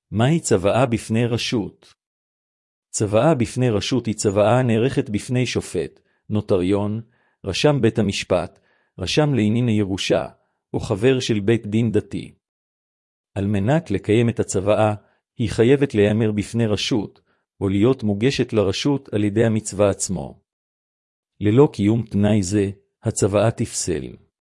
מהי צוואה בפני רשות? צוואה בפני רשות היא צוואה הנערכת בפני שופט, נוטריון, רשם בית המשפט, רשם לענייני ירושה, או חבר של בית דין דתי. על מנת לקיים את הצוואה, היא חייבת להיאמר בפני רשות, או להיות מוגשת לרשות על ידי המצווה עצמו. ללא קיום תנאי זה, הצוואה תפסל.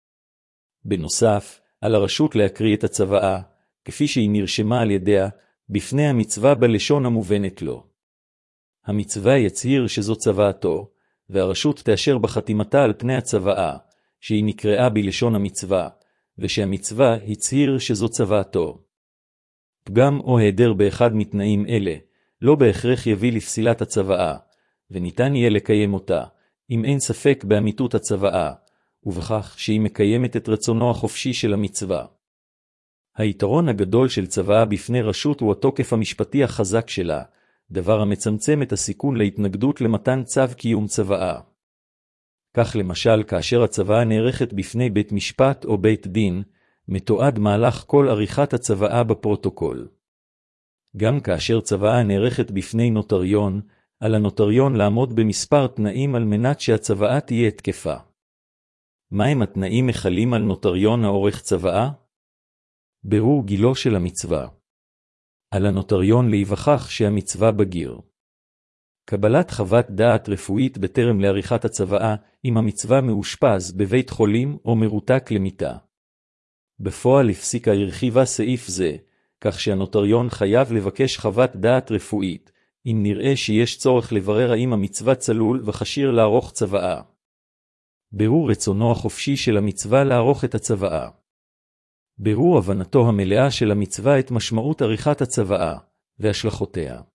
בנוסף, על הרשות להקריא את הצוואה, כפי שהיא נרשמה על ידיה, בפני המצווה בלשון המובנת לו. המצווה יצהיר שזו צוואתו, והרשות תאשר בחתימתה על פני הצוואה, שהיא נקראה בלשון המצווה, ושהמצווה הצהיר שזו צוואתו. פגם או היעדר באחד מתנאים אלה, לא בהכרח יביא לפסילת הצוואה, וניתן יהיה לקיים אותה, אם אין ספק באמיתות הצוואה, ובכך שהיא מקיימת את רצונו החופשי של המצווה. היתרון הגדול של צוואה בפני רשות הוא התוקף המשפטי החזק שלה, דבר המצמצם את הסיכון להתנגדות למתן צו קיום צוואה. כך למשל כאשר הצוואה נערכת בפני בית משפט או בית דין, מתועד מהלך כל עריכת הצוואה בפרוטוקול. גם כאשר צוואה נערכת בפני נוטריון, על הנוטריון לעמוד במספר תנאים על מנת שהצוואה תהיה תקפה. מהם התנאים מחלים על נוטריון העורך צוואה? בירור גילו של המצווה. על הנוטריון להיווכח שהמצווה בגיר. קבלת חוות דעת רפואית בטרם לעריכת הצוואה, אם המצווה מאושפז בבית חולים או מרותק למיטה. בפועל הפסיקה הרחיבה סעיף זה, כך שהנוטריון חייב לבקש חוות דעת רפואית, אם נראה שיש צורך לברר האם המצווה צלול וכשיר לערוך צוואה. בירור רצונו החופשי של המצווה לערוך את הצוואה. בירור הבנתו המלאה של המצווה את משמעות עריכת הצוואה והשלכותיה.